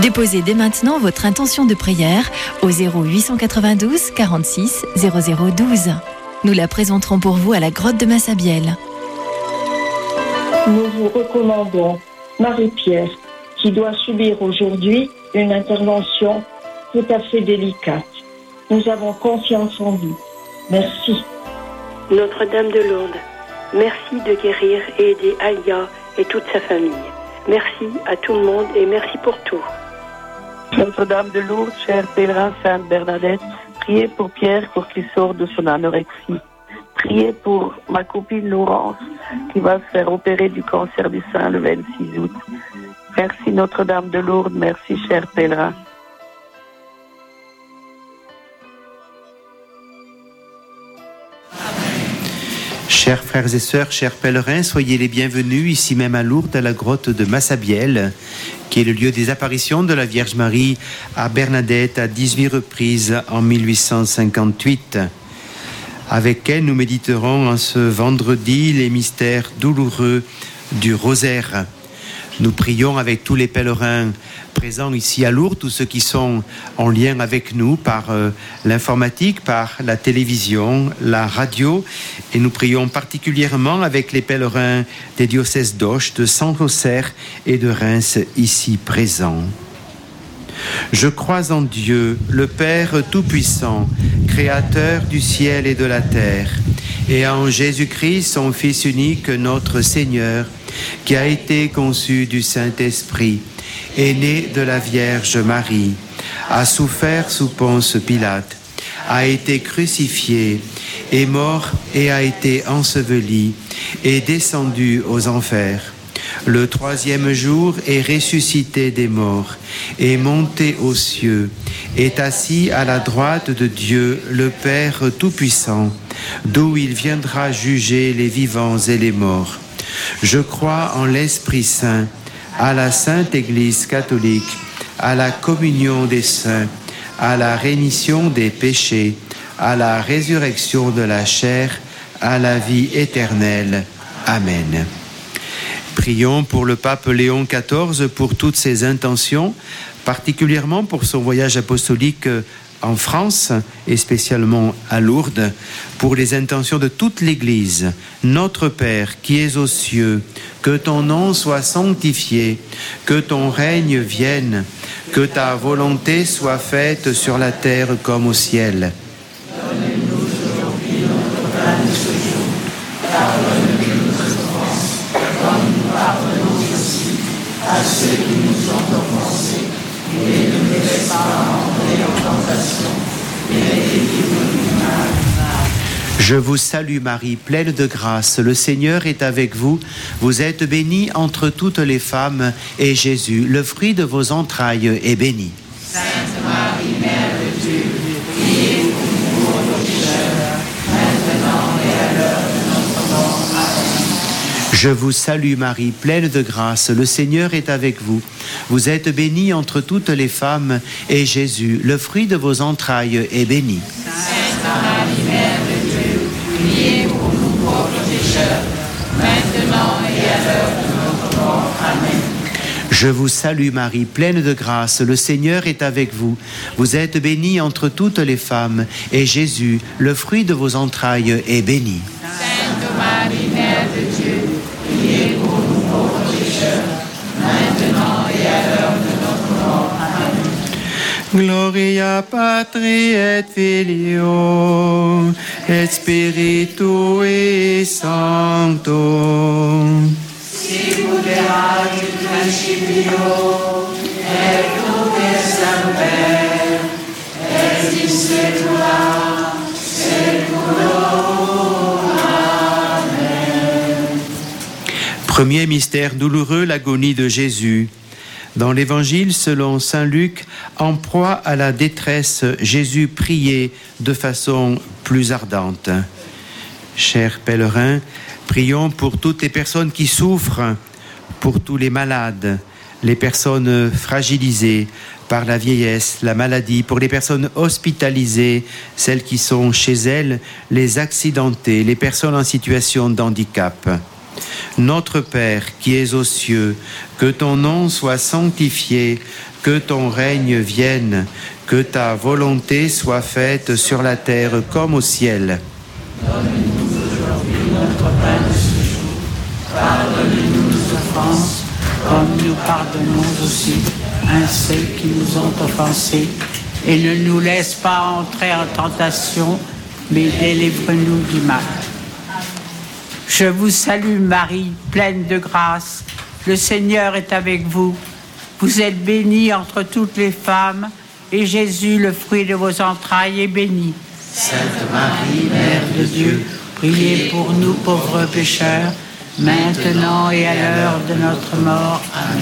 Déposez dès maintenant votre intention de prière au 0892 46 0012. Nous la présenterons pour vous à la grotte de Massabielle. Nous vous recommandons Marie-Pierre, qui doit subir aujourd'hui une intervention tout à fait délicate. Nous avons confiance en vous. Merci. Notre-Dame de Lourdes, merci de guérir et aider Alia et toute sa famille. Merci à tout le monde et merci pour tout. Notre-Dame de Lourdes, chère pèlerin Sainte Bernadette, priez pour Pierre pour qu'il sorte de son anorexie. Priez pour ma copine Laurence qui va se faire opérer du cancer du sein le 26 août. Merci Notre-Dame de Lourdes, merci chers pèlerins. Chers frères et sœurs, chers pèlerins, soyez les bienvenus ici même à Lourdes, à la grotte de Massabielle, qui est le lieu des apparitions de la Vierge Marie à Bernadette à 18 reprises en 1858. Avec elle, nous méditerons en ce vendredi les mystères douloureux du rosaire. Nous prions avec tous les pèlerins présents ici à Lourdes, tous ceux qui sont en lien avec nous par l'informatique, par la télévision, la radio. Et nous prions particulièrement avec les pèlerins des diocèses d'Auch, de Saint-Auxerre et de Reims ici présents. Je crois en Dieu, le Père Tout-Puissant, Créateur du ciel et de la terre, et en Jésus-Christ, son Fils unique, notre Seigneur, qui a été conçu du Saint-Esprit, est né de la Vierge Marie, a souffert sous Ponce Pilate, a été crucifié, est mort et a été enseveli, est descendu aux enfers. Le troisième jour est ressuscité des morts, est monté aux cieux, est assis à la droite de Dieu, le Père Tout-Puissant, d'où il viendra juger les vivants et les morts. Je crois en l'Esprit Saint, à la Sainte Église catholique, à la communion des saints, à la rémission des péchés, à la résurrection de la chair, à la vie éternelle. Amen. Prions pour le pape Léon XIV, pour toutes ses intentions, particulièrement pour son voyage apostolique en France et spécialement à Lourdes, pour les intentions de toute l'Église. Notre Père qui es aux cieux, que ton nom soit sanctifié, que ton règne vienne, que ta volonté soit faite sur la terre comme au ciel. Donne-nous aujourd'hui notre pain de ce jour. Pardonne-nous nos offenses, comme nous pardonnons aussi à ceux qui nous ont offensés. Et ne nous laisse pas entrer en tentation, mais délivre-nous du mal. Je vous salue Marie, pleine de grâce, le Seigneur est avec vous. Vous êtes bénie entre toutes les femmes, et Jésus, le fruit de vos entrailles, est béni. Sainte Marie, Mère de Dieu, priez pour nous pauvres pécheurs, maintenant et à l'heure de notre mort. Amen. Je vous salue Marie, pleine de grâce, le Seigneur est avec vous. Vous êtes bénie entre toutes les femmes, et Jésus, le fruit de vos entrailles, est béni. Sainte Marie, Mère de Dieu, priez pour nous pauvres pécheurs, maintenant et à l'heure de notre mort. Amen. Je vous salue Marie, pleine de grâce, le Seigneur est avec vous. Vous êtes bénie entre toutes les femmes, et Jésus, le fruit de vos entrailles, est béni. Sainte Marie, Mère de Dieu, priez pour nous pauvres pécheurs, maintenant et à l'heure de notre mort. Amen. Gloria Patri et Filio et Spiritui Sancto. Sicut erat in principio et nunc et semper et in saecula saeculorum. Amen. Premier mystère douloureux, l'agonie de Jésus. Dans l'Évangile selon saint Luc, en proie à la détresse, Jésus priait de façon plus ardente. Chers pèlerins, prions pour toutes les personnes qui souffrent, pour tous les malades, les personnes fragilisées par la vieillesse, la maladie, pour les personnes hospitalisées, celles qui sont chez elles, les accidentés, les personnes en situation de handicap. Notre Père qui es aux cieux, que ton nom soit sanctifié, que ton règne vienne, que ta volonté soit faite sur la terre comme au ciel. Donne-nous aujourd'hui notre pain de ce jour. Pardonne-nous nos offenses, comme nous pardonnons aussi à ceux qui nous ont offensés. Et ne nous laisse pas entrer en tentation, mais délivre-nous du mal. Je vous salue Marie, pleine de grâce. Le Seigneur est avec vous. Vous êtes bénie entre toutes les femmes, et Jésus, le fruit de vos entrailles, est béni. Sainte Marie, Mère de Dieu, priez pour nous pauvres pécheurs, maintenant et à l'heure de notre mort. Amen.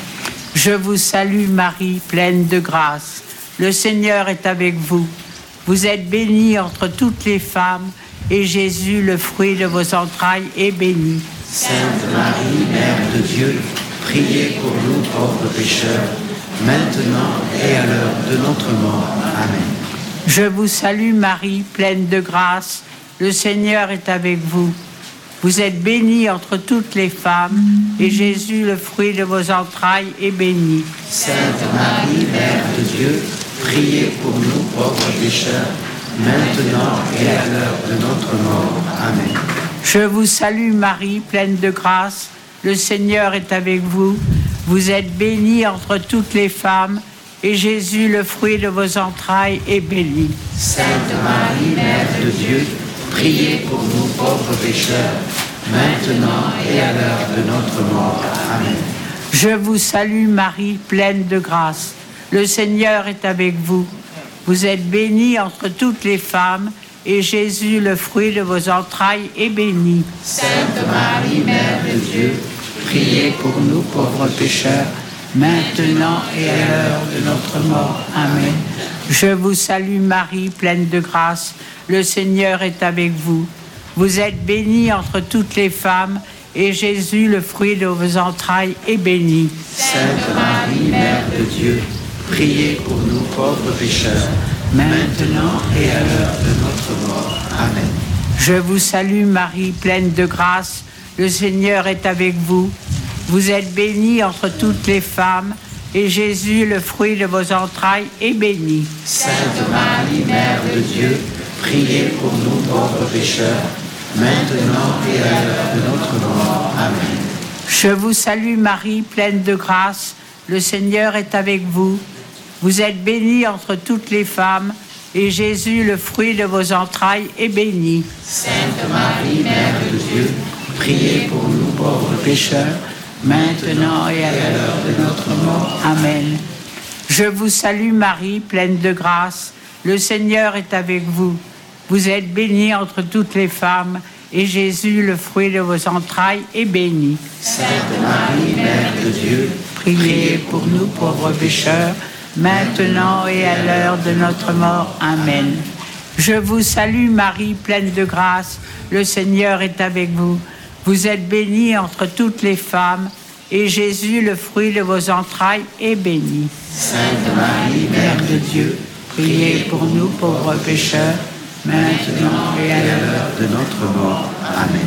Je vous salue Marie, pleine de grâce. Le Seigneur est avec vous. Vous êtes bénie entre toutes les femmes, et Jésus, le fruit de vos entrailles, est béni. Sainte Marie, Mère de Dieu, priez pour nous pauvres pécheurs, maintenant et à l'heure de notre mort. Amen. Je vous salue Marie, pleine de grâce. Le Seigneur est avec vous. Vous êtes bénie entre toutes les femmes, et Jésus, le fruit de vos entrailles, est béni. Sainte Marie, Mère de Dieu, priez pour nous pauvres pécheurs, maintenant et à l'heure de notre mort. Amen. Je vous salue Marie, pleine de grâce. Le Seigneur est avec vous. Vous êtes bénie entre toutes les femmes, et Jésus, le fruit de vos entrailles, est béni. Sainte Marie, Mère de Dieu, priez pour nous pauvres pécheurs, maintenant et à l'heure de notre mort. Amen. Je vous salue Marie, pleine de grâce. Le Seigneur est avec vous. Vous êtes bénie entre toutes les femmes, et Jésus, le fruit de vos entrailles, est béni. Sainte Marie, Mère de Dieu, priez pour nous pauvres pécheurs, maintenant et à l'heure de notre mort. Amen. Je vous salue Marie, pleine de grâce. Le Seigneur est avec vous. Vous êtes bénie entre toutes les femmes, et Jésus, le fruit de vos entrailles, est béni. Sainte Marie, Mère de Dieu, priez pour nous pauvres pécheurs, maintenant et à l'heure de notre mort. Amen. Je vous salue Marie, pleine de grâce. Le Seigneur est avec vous. Vous êtes bénie entre toutes les femmes, et Jésus, le fruit de vos entrailles, est béni. Sainte Marie, Mère de Dieu, priez pour nous pauvres pécheurs, maintenant et à l'heure de notre mort. Amen. Je vous salue Marie, pleine de grâce. Le Seigneur est avec vous. Vous êtes bénie entre toutes les femmes, et Jésus, le fruit de vos entrailles, est béni. Sainte Marie, Mère de Dieu, priez pour nous pauvres pécheurs, maintenant et à l'heure de notre mort. Amen. Je vous salue Marie, pleine de grâce. Le Seigneur est avec vous. Vous êtes bénie entre toutes les femmes, et Jésus, le fruit de vos entrailles, est béni. Sainte Marie, Mère de Dieu, priez pour nous pauvres pécheurs, maintenant et à l'heure de notre mort. Amen. Je vous salue Marie, pleine de grâce. Le Seigneur est avec vous. Vous êtes bénie entre toutes les femmes, et Jésus, le fruit de vos entrailles, est béni. Sainte Marie, Mère de Dieu, priez pour nous pauvres pécheurs, maintenant et à l'heure de notre mort. Amen.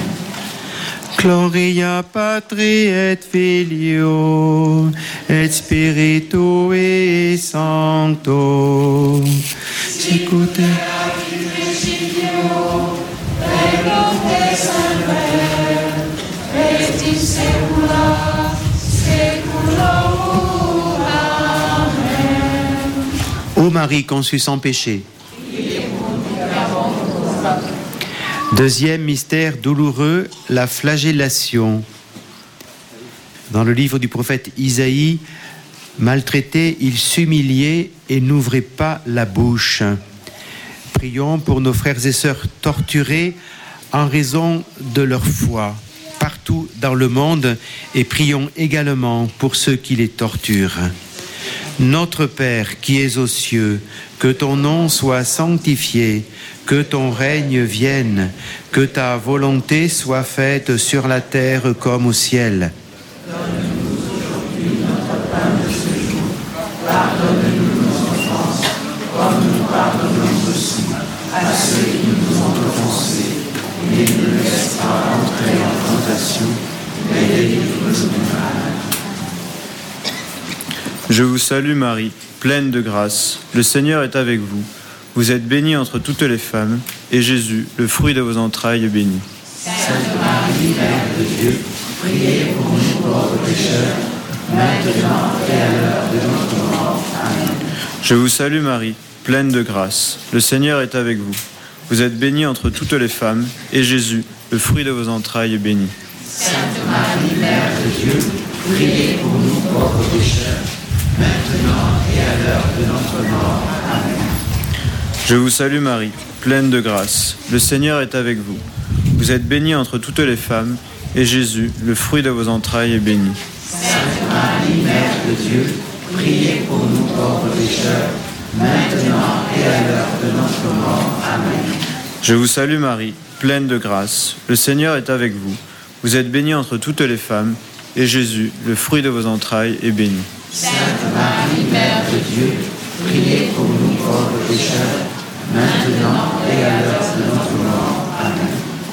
Gloria Patri et Filio et Spiritui Sancto. Sicut erat in principio et nunc et semper et in saecula saeculorum. Amen. Ô Marie conçue sans péché. Deuxième mystère douloureux, la flagellation. Dans le livre du prophète Isaïe, maltraité, il s'humiliait et n'ouvrait pas la bouche. Prions pour nos frères et sœurs torturés en raison de leur foi partout dans le monde, et prions également pour ceux qui les torturent. Notre Père qui es aux cieux, que ton nom soit sanctifié, que ton règne vienne, que ta volonté soit faite sur la terre comme au ciel. Donne-nous aujourd'hui notre pain de ce jour. Pardonne-nous nos offenses, comme nous pardonnons aussi à ceux qui nous ont offensés. Et ne nous laisse pas entrer en tentation, Je vous salue Marie, pleine de grâce. Le Seigneur est avec vous. Vous êtes bénie entre toutes les femmes, et Jésus, le fruit de vos entrailles, est béni. Sainte Marie, Mère de Dieu, priez pour nous pauvres pécheurs, maintenant et à l'heure de notre mort. Amen. Je vous salue Marie, pleine de grâce. Le Seigneur est avec vous. Vous êtes bénie entre toutes les femmes, et Jésus, le fruit de vos entrailles, est béni. Sainte Marie, Mère de Dieu, priez pour nous pauvres pécheurs, maintenant et à l'heure de notre mort. Amen. Je vous salue Marie, pleine de grâce. Le Seigneur est avec vous. Vous êtes bénie entre toutes les femmes, et Jésus, le fruit de vos entrailles, est béni. Sainte Marie, Mère de Dieu, priez pour nous pauvres pécheurs, maintenant et à l'heure de notre mort. Amen. Je vous salue Marie, pleine de grâce. Le Seigneur est avec vous. Vous êtes bénie entre toutes les femmes, et Jésus, le fruit de vos entrailles, est béni. Sainte Marie, Mère de Dieu, priez pour nous pauvres pécheurs, maintenant et à l'heure de notre mort. Amen.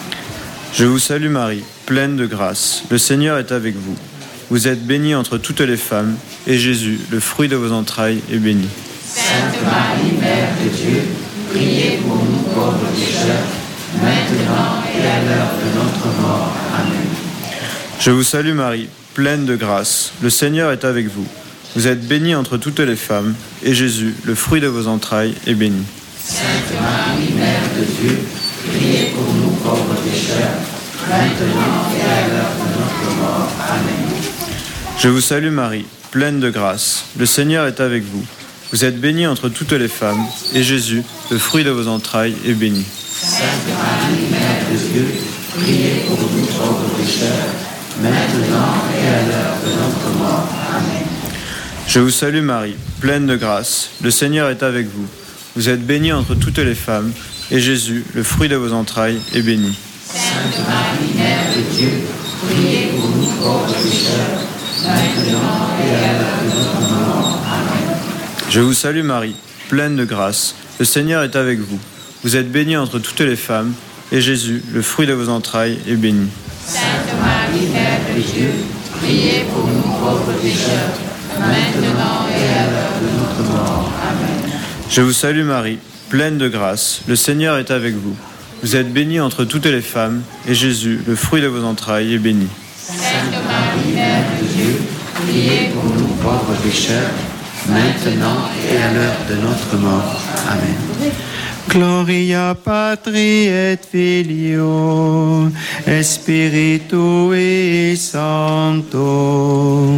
Je vous salue Marie, pleine de grâce. Le Seigneur est avec vous. Vous êtes bénie entre toutes les femmes, et Jésus, le fruit de vos entrailles, est béni. Sainte Marie, Mère de Dieu, priez pour nous pauvres pécheurs, maintenant et à l'heure de notre mort. Amen. Je vous salue Marie, pleine de grâce. Le Seigneur est avec vous. Vous êtes bénie entre toutes les femmes, et Jésus, le fruit de vos entrailles, est béni. Sainte Marie, Mère de Dieu, priez pour nous pauvres pécheurs, maintenant et à l'heure de notre mort. Amen. Je vous salue Marie, pleine de grâce. Le Seigneur est avec vous. Vous êtes bénie entre toutes les femmes, et Jésus, le fruit de vos entrailles, est béni. Sainte Marie, Mère de Dieu, priez pour nous pauvres pécheurs, maintenant et à l'heure de notre mort. Amen. Je vous salue Marie, pleine de grâce. Le Seigneur est avec vous. Vous êtes bénie entre toutes les femmes, et Jésus, le fruit de vos entrailles, est béni. Sainte Marie, Mère de Dieu, priez pour nous pauvres pécheurs, maintenant et à l'heure de notre mort. Amen. Je vous salue Marie, pleine de grâce. Le Seigneur est avec vous. Vous êtes bénie entre toutes les femmes, et Jésus, le fruit de vos entrailles, est béni. Sainte Marie, Mère de Dieu, priez pour nous pauvres pécheurs, maintenant et à l'heure de notre mort. Amen. Je vous salue Marie, pleine de grâce. Le Seigneur est avec vous. Vous êtes bénie entre toutes les femmes, et Jésus, le fruit de vos entrailles, est béni. Sainte Marie, Mère de Dieu, priez pour nous pauvres pécheurs, maintenant et à l'heure de notre mort. Amen. Gloria Patri et Filio et Spiritui Sancto.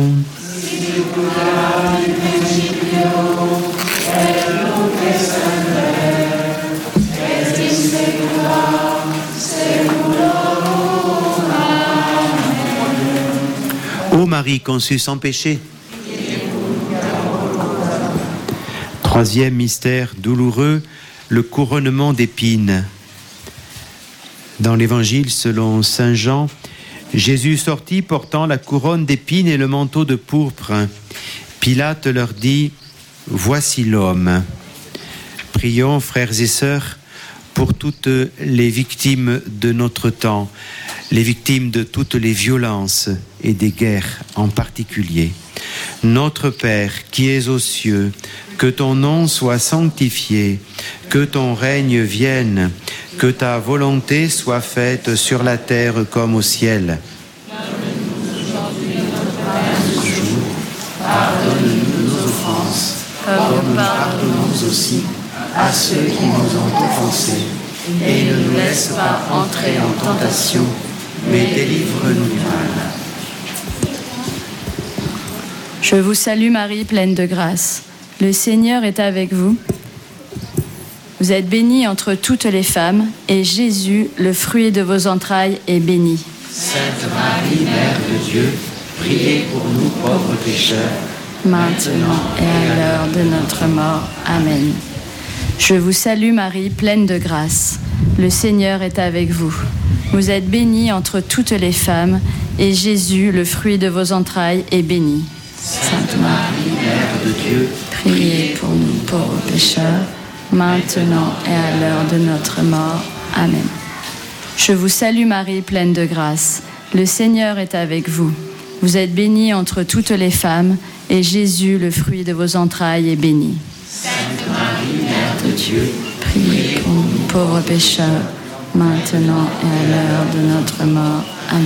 Ô Marie conçue sans péché. Troisième mystère douloureux, le couronnement d'épines. Dans l'Évangile selon saint Jean, Jésus sortit portant la couronne d'épines et le manteau de pourpre. Pilate leur dit « Voici l'homme ». Prions, frères et sœurs, pour toutes les victimes de notre temps, les victimes de toutes les violences et des guerres en particulier. Notre Père qui es aux cieux, que ton nom soit sanctifié, que ton règne vienne, que ta volonté soit faite sur la terre comme au ciel. Pardonne-nous nos offenses, comme nous pardonnons aussi à ceux qui nous ont offensés. Et ne nous laisse pas entrer en tentation, mais délivre-nous du mal. Je vous salue Marie, pleine de grâce. Le Seigneur est avec vous. Vous êtes bénie entre toutes les femmes, et Jésus, le fruit de vos entrailles, est béni. Sainte Marie, Mère de Dieu, priez pour nous pauvres pécheurs, maintenant et à l'heure de notre mort. Amen. Je vous salue Marie, pleine de grâce. Le Seigneur est avec vous. Vous êtes bénie entre toutes les femmes, et Jésus, le fruit de vos entrailles, est béni. Sainte Marie, Mère de Dieu, priez pour nous pauvres pécheurs, maintenant et à l'heure de notre mort. Amen. Je vous salue Marie, pleine de grâce. Le Seigneur est avec vous. Vous êtes bénie entre toutes les femmes, et Jésus, le fruit de vos entrailles, est béni. Sainte Marie, Mère de Dieu, Priez pour nous pauvres pécheurs, maintenant et à l'heure de notre mort. Amen.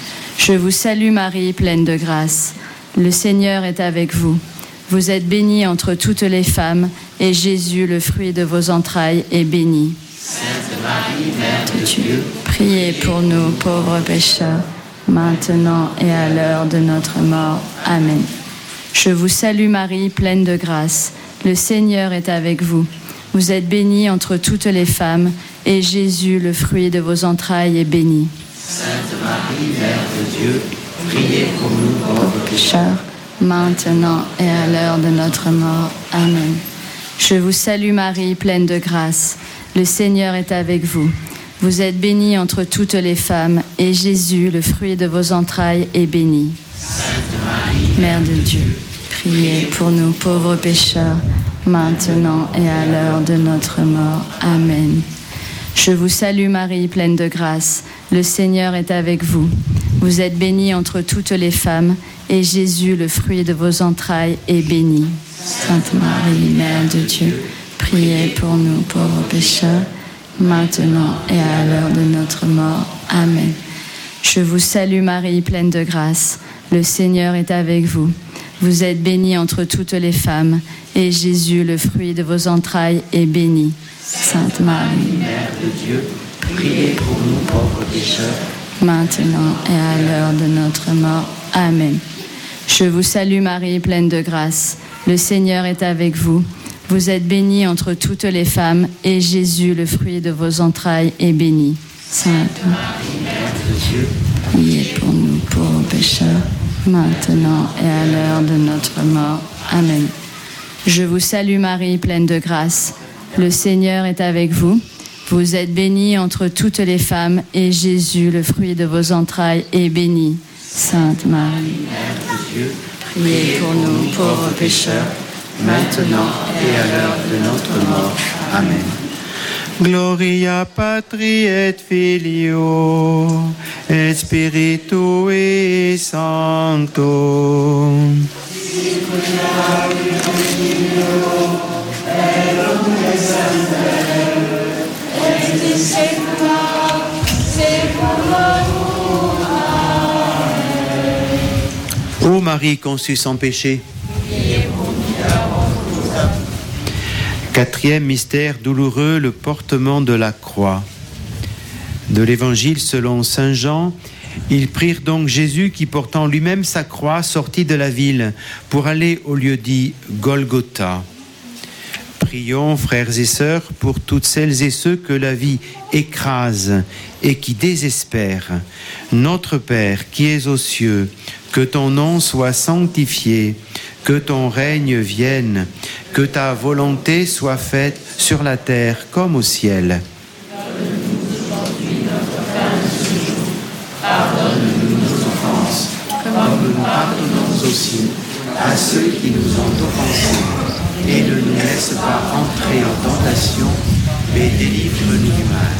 Je vous salue Marie, pleine de grâce. Le Seigneur est avec vous. Vous êtes bénie entre toutes les femmes, et Jésus, le fruit de vos entrailles, est béni. Sainte Marie, Mère de Dieu, priez pour nous pauvres pécheurs, maintenant et à l'heure de notre mort. Amen. Je vous salue Marie, pleine de grâce. Le Seigneur est avec vous. Vous êtes bénie entre toutes les femmes, et Jésus, le fruit de vos entrailles, est béni. Sainte Marie, Mère de Dieu, priez pour nous pauvres pécheurs, maintenant et à l'heure de notre mort. Amen. Je vous salue Marie, pleine de grâce. Le Seigneur est avec vous. Vous êtes bénie entre toutes les femmes, et Jésus, le fruit de vos entrailles, est béni. Sainte Marie, Mère de Dieu, priez pour nous pauvres pécheurs, maintenant et à l'heure de notre mort. Amen. Je vous salue Marie, pleine de grâce. Le Seigneur est avec vous. Vous êtes bénie entre toutes les femmes, et Jésus, le fruit de vos entrailles, est béni. Sainte Marie, Mère de Dieu, priez pour nous pauvres pécheurs, maintenant et à l'heure de notre mort. Amen. Je vous salue Marie, pleine de grâce. Le Seigneur est avec vous. Vous êtes bénie entre toutes les femmes, et Jésus, le fruit de vos entrailles, est béni. Sainte Marie, Mère de Dieu, priez pour nous pauvres pécheurs, maintenant et à l'heure de notre mort. Amen. Je vous salue Marie, pleine de grâce. Le Seigneur est avec vous. Vous êtes bénie entre toutes les femmes, et Jésus, le fruit de vos entrailles, est béni. Sainte Marie, Mère de Dieu, priez pour nous pauvres pécheurs, maintenant et à l'heure de notre mort. Amen. Je vous salue Marie, pleine de grâce. Le Seigneur est avec vous. Vous êtes bénie entre toutes les femmes, et Jésus, le fruit de vos entrailles, est béni. Sainte Marie, Mère de Dieu, priez pour nous pauvres pécheurs, maintenant et à l'heure de notre mort. Amen. Gloria Patri et Filio et Spiritui Sancto. Ô Marie conçue sans péché. Quatrième mystère douloureux, le portement de la croix. De l'Évangile selon saint Jean, ils prirent donc Jésus qui, portant lui-même sa croix, sortit de la ville pour aller au lieu dit Golgotha. Prions, frères et sœurs, pour toutes celles et ceux que la vie écrase et qui désespèrent. Notre Père qui es aux cieux, que ton nom soit sanctifié, que ton règne vienne, que ta volonté soit faite sur la terre comme au ciel. Pardonne-nous nos offenses, comme nous pardonnons aussi à ceux qui nous ont offensés. Et ne nous laisse pas entrer en tentation, mais délivre-nous du mal.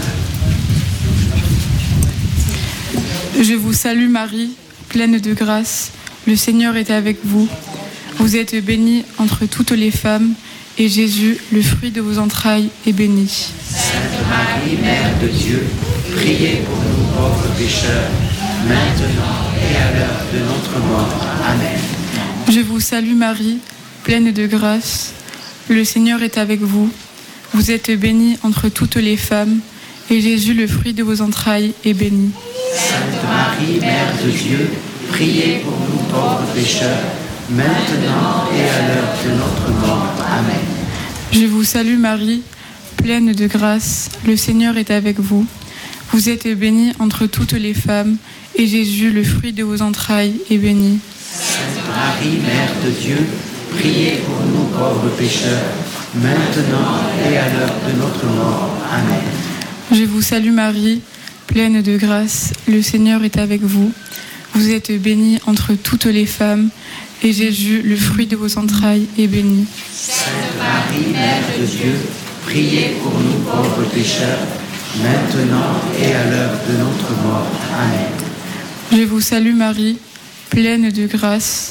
Je vous salue Marie, pleine de grâce. Le Seigneur est avec vous. Vous êtes bénie entre toutes les femmes, et Jésus, le fruit de vos entrailles, est béni. Sainte Marie, Mère de Dieu, priez pour nous pauvres pécheurs, maintenant et à l'heure de notre mort. Amen. Je vous salue Marie, pleine de grâce. Le Seigneur est avec vous. Vous êtes bénie entre toutes les femmes, et Jésus, le fruit de vos entrailles, est béni. Sainte Marie, Mère de Dieu, priez pour nous pauvres pécheurs, maintenant et à l'heure de notre mort. Amen. Je vous salue Marie, pleine de grâce. Le Seigneur est avec vous. Vous êtes bénie entre toutes les femmes, et Jésus, le fruit de vos entrailles, est béni. Sainte Marie, Mère de Dieu, priez pour nous pauvres pécheurs, maintenant et à l'heure de notre mort. Amen. Je vous salue Marie, pleine de grâce. Le Seigneur est avec vous. Vous êtes bénie entre toutes les femmes, et Jésus, le fruit de vos entrailles, est béni. Sainte Marie, Mère de Dieu, priez pour nous pauvres pécheurs, maintenant et à l'heure de notre mort. Amen. Je vous salue Marie, pleine de grâce.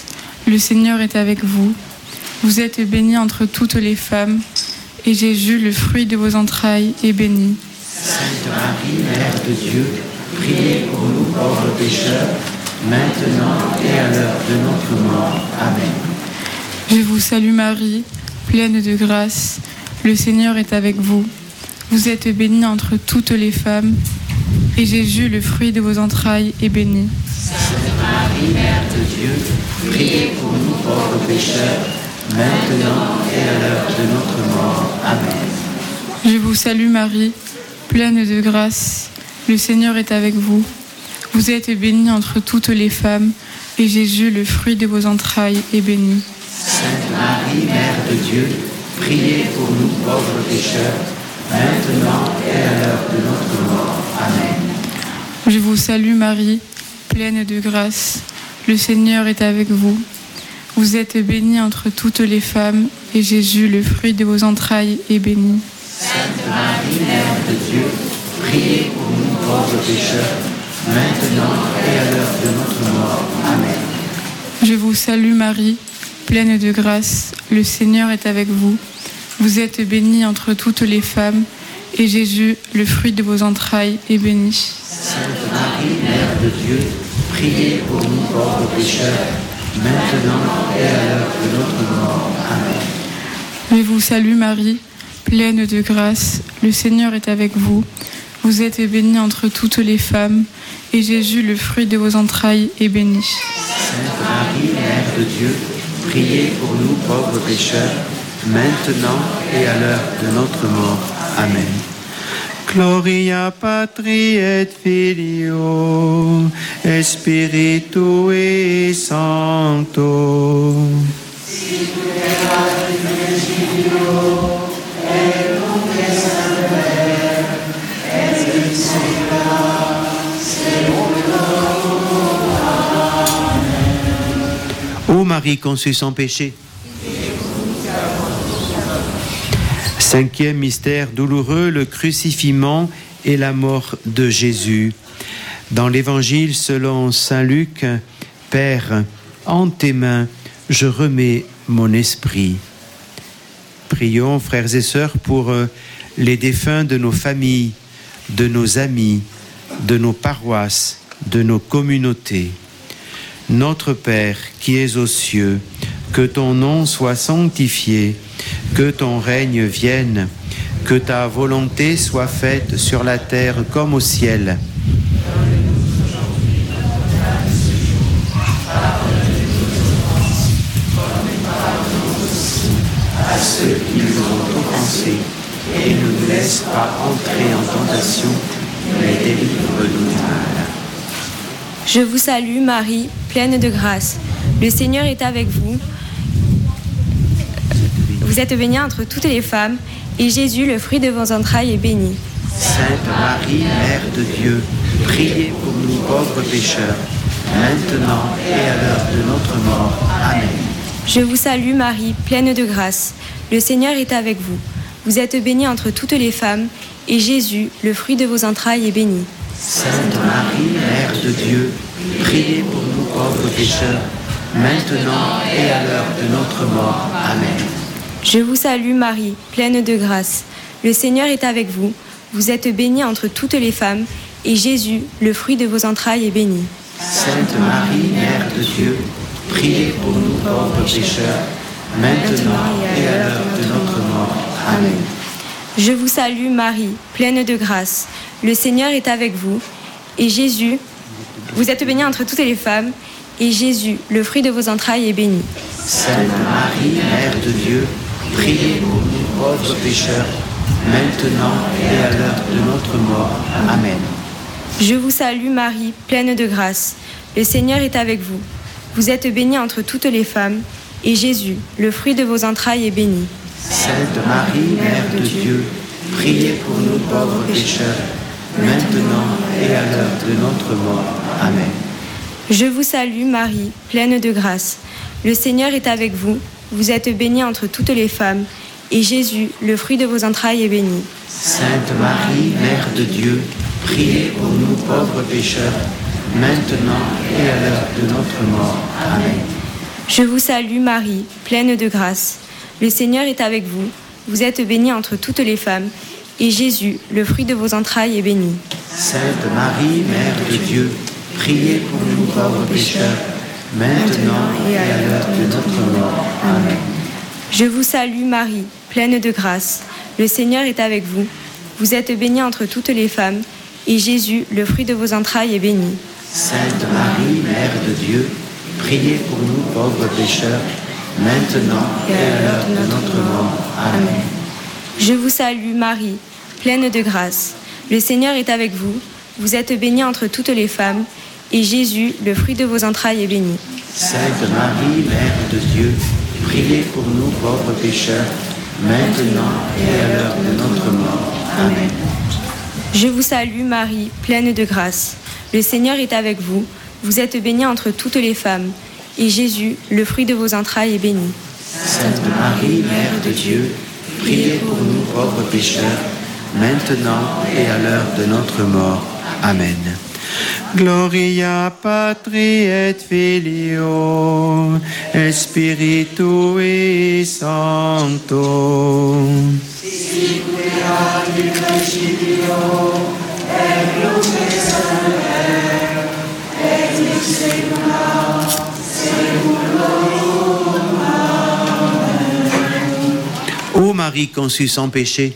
le Seigneur est avec vous. Vous êtes bénie entre toutes les femmes, et Jésus, le fruit de vos entrailles, est béni. Sainte Marie, Mère de Dieu, priez pour nous pauvres pécheurs, maintenant et à l'heure de notre mort. Amen. Je vous salue Marie, pleine de grâce, le Seigneur est avec vous. Vous êtes bénie entre toutes les femmes, et Jésus, le fruit de vos entrailles, est béni. Sainte Marie, Mère de Dieu, priez pour nous pauvres pécheurs, maintenant et à l'heure de notre mort. Amen. Je vous salue Marie, pleine de grâce, le Seigneur est avec vous. Vous êtes bénie entre toutes les femmes, et Jésus, le fruit de vos entrailles, est béni. Sainte Marie, Mère de Dieu, priez pour nous pauvres pécheurs, maintenant et à l'heure de notre mort. Amen. Je vous salue Marie, pleine de grâce, le Seigneur est avec vous. Vous êtes bénie entre toutes les femmes, et Jésus, le fruit de vos entrailles, est béni. Sainte Marie, Mère de Dieu, priez pour nous pauvres pécheurs, maintenant et à l'heure de notre mort. Amen. Je vous salue Marie, pleine de grâce, le Seigneur est avec vous. Vous êtes bénie entre toutes les femmes, et Jésus, le fruit de vos entrailles, est béni. Sainte Marie, Mère de Dieu, priez pour nous pauvres pécheurs, maintenant et à l'heure de notre mort. Amen. Je vous salue Marie, pleine de grâce, le Seigneur est avec vous. Vous êtes bénie entre toutes les femmes, et Jésus, le fruit de vos entrailles, est béni. Sainte Marie, Mère de Dieu, priez pour nous pauvres pécheurs, maintenant et à l'heure de notre mort. Amen. Gloria Patri et Filio et Spiritui Sancto. Ô Marie conçue sans péché. Cinquième mystère douloureux, le crucifixion et la mort de Jésus. Dans l'Évangile selon saint Luc, Père, en tes mains, je remets mon esprit. Prions, frères et sœurs, pour les défunts de nos familles, de nos amis, de nos paroisses, de nos communautés. Notre Père qui es aux cieux, que ton nom soit sanctifié, que ton règne vienne, que ta volonté soit faite sur la terre comme au ciel. À ceux qui nous ont offensés, et ne nous laisse pas entrer en tentation, mais délivre-nous du mal. Je vous salue Marie, pleine de grâce. Le Seigneur est avec vous. Vous êtes bénie entre toutes les femmes, et Jésus, le fruit de vos entrailles, est béni. Sainte Marie, Mère de Dieu, priez pour nous pauvres pécheurs, maintenant et à l'heure de notre mort. Amen. Je vous salue Marie, pleine de grâce. Le Seigneur est avec vous. Vous êtes bénie entre toutes les femmes, et Jésus, le fruit de vos entrailles, est béni. Sainte Marie, Mère de Dieu, priez pour nous pauvres pécheurs, maintenant et à l'heure de notre mort. Amen. Je vous salue Marie, pleine de grâce. Le Seigneur est avec vous. Vous êtes bénie entre toutes les femmes, et Jésus, le fruit de vos entrailles, est béni. Sainte Marie, Mère de Dieu, priez pour nous pauvres pécheurs, maintenant et à l'heure de notre mort. Amen. Je vous salue Marie, pleine de grâce. Le Seigneur est avec vous, et Jésus, vous êtes bénie entre toutes les femmes, et Jésus, le fruit de vos entrailles, est béni. Sainte Marie, Mère de Dieu, priez pour nous pauvres pécheurs, maintenant et à l'heure de notre mort. Amen. Je vous salue Marie, pleine de grâce. Le Seigneur est avec vous. Vous êtes bénie entre toutes les femmes, et Jésus, le fruit de vos entrailles, est béni. Sainte Marie, Mère de Dieu, priez pour nous pauvres pécheurs, maintenant et à l'heure de notre mort. Amen. Je vous salue Marie, pleine de grâce. Le Seigneur est avec vous. Vous êtes bénie entre toutes les femmes, et Jésus, le fruit de vos entrailles, est béni. Sainte Marie, Mère de Dieu, priez pour nous pauvres pécheurs, maintenant et à l'heure de notre mort. Amen. Je vous salue Marie, pleine de grâce. Le Seigneur est avec vous. Vous êtes bénie entre toutes les femmes, et Jésus, le fruit de vos entrailles, est béni. Sainte Marie, Mère de Dieu, priez pour nous pauvres pécheurs, maintenant et à l'heure de notre mort. Amen. Je vous salue Marie, pleine de grâce. Le Seigneur est avec vous. Vous êtes bénie entre toutes les femmes, et Jésus, le fruit de vos entrailles, est béni. Sainte Marie, Mère de Dieu, priez pour nous pauvres pécheurs, maintenant et à l'heure de notre mort. Amen. Je vous salue Marie, pleine de grâce. Le Seigneur est avec vous. Vous êtes bénie entre toutes les femmes, et Jésus, le fruit de vos entrailles, est béni. Sainte Marie, Mère de Dieu, priez pour nous pauvres pécheurs, maintenant et à l'heure de notre mort. Amen. Je vous salue Marie, pleine de grâce. Le Seigneur est avec vous. Vous êtes bénie entre toutes les femmes, et Jésus, le fruit de vos entrailles, est béni. Sainte Marie, Mère de Dieu, priez pour nous pauvres pécheurs, maintenant et à l'heure de notre mort. Amen. Gloria Patri et Filio et Spiritui Sancto. Ô Marie conçue sans péché,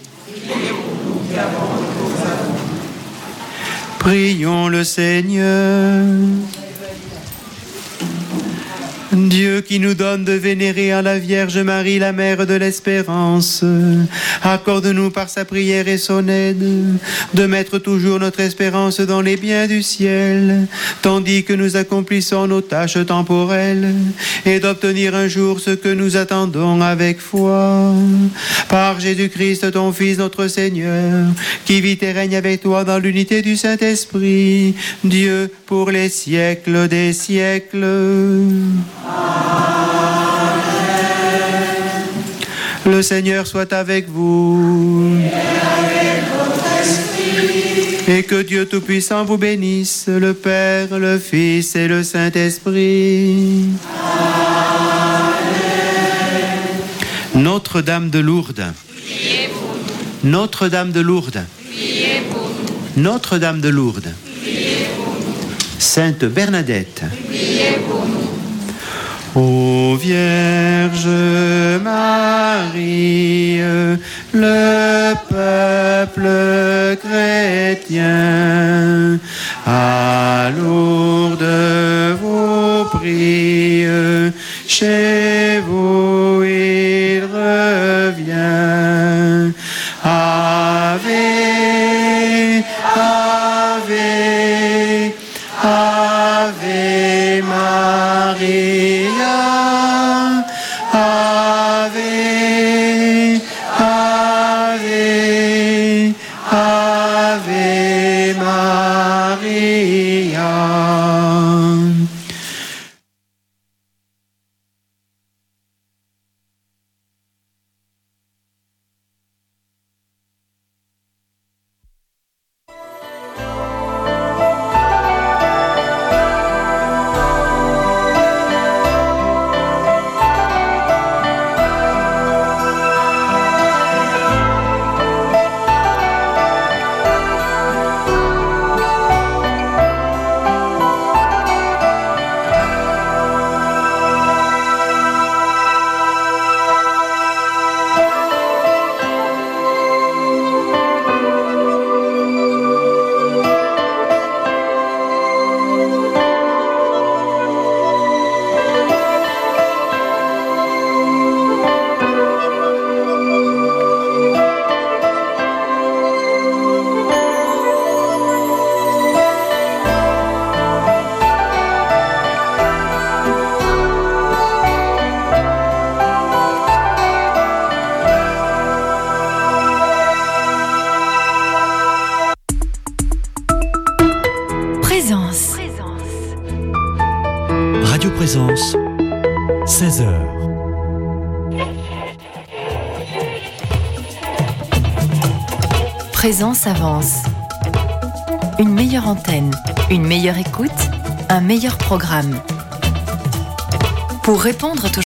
prions le Seigneur. Dieu qui nous donne de vénérer à la Vierge Marie, la mère de l'espérance, accorde-nous par sa prière et son aide de mettre toujours notre espérance dans les biens du ciel, tandis que nous accomplissons nos tâches temporelles, et d'obtenir un jour ce que nous attendons avec foi. Par Jésus-Christ, ton Fils, notre Seigneur, qui vit et règne avec toi dans l'unité du Saint-Esprit, Dieu pour les siècles des siècles. Le Seigneur soit avec vous. Et que Dieu Tout-Puissant vous bénisse, le Père, le Fils et le Saint-Esprit. Notre-Dame de Lourdes. Notre-Dame de Lourdes. Notre-Dame de Lourdes. Sainte Bernadette. Ô Vierge Marie, le peuple chrétien, à Lourdes vous prie, chez vous il revient. Ave, Ave, Ave Maria. Radio Présence, 16h. Présence avance. Une meilleure antenne, une meilleure écoute, un meilleur programme. Pour répondre